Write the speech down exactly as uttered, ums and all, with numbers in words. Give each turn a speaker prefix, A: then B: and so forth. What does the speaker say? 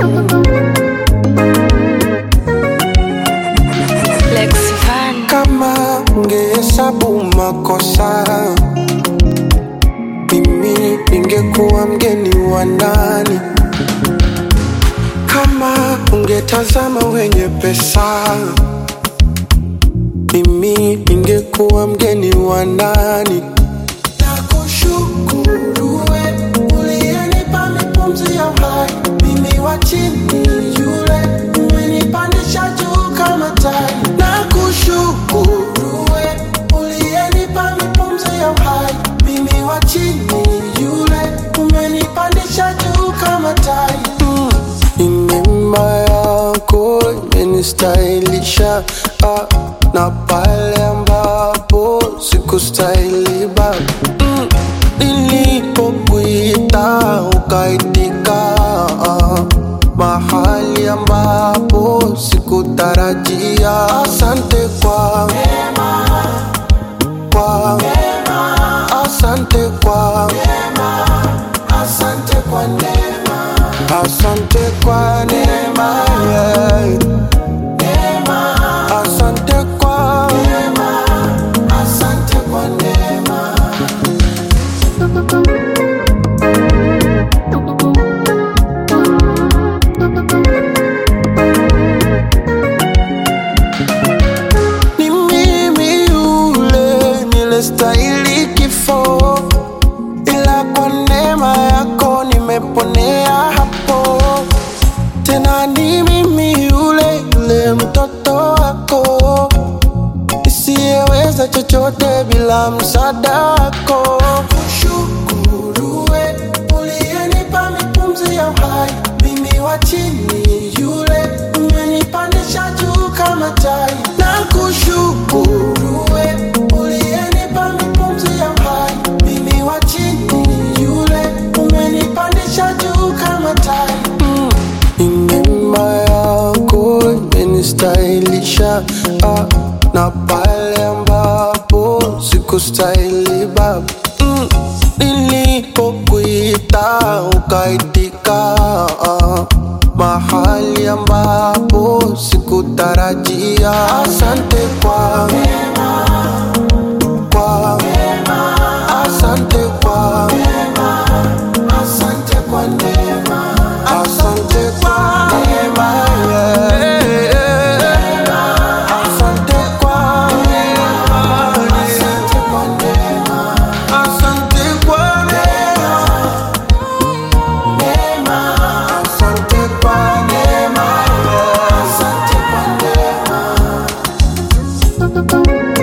A: Kama ungehesabu makosa, mimi ningekuwa mgeni wa ndani. Kama ungetazama wenye pesa, mimi ningekuwa mgeni wa ndani. Nakushukuru wewe uliyenipa mipumzi ya uhai, mimi wa chini yule umenipandisha juu kama tai. Nakushukuru wewe uliyenipa mipumzi ya uhai, mimi wa chini yule umenipandisha juu kama tai. Mm. Neema yako imenistylisha, ah, na pale ambapo sikustahili baba. Mm. Nilipokuita ukaitika, ah, mahali ambapo sikutarajia. Asante kwa neema, kwa neema, asante kwa neema, asante kwa neema, asante kwa neema, yeah. Neema, asante kwa neema, asante kwa neema. Ni mimi yule nilistahili kifo, ila kwa neema yako nimeponea hapo. Tena ni mimi yule yule mtoto wako, nisiyeweza chochote bila msaada wako. Kushukuru wewe uliyenipa mipumzi ya uhai, mimi wa chini yule umenipandisha juu kama tai. Nakushukuru wewe uliyenipa mipumzi ya uhai, mimi wa chini yule umenipandisha juu kama tai. Mm. Neema yako imenistylisha, ah, na pale ambapo sikustahili baba. Mm. Nilipokuita ukaitika, ah, mahali ambapo sikutarajia. Asante kwa neema, kwa neema, asante kwa neema, asante kwa neema, asante kwa neema, yeah. Asante kwa neema, asante kwa neema, asante kwa neema, neema, asante kwa neema, yeah. Asante kwa neema.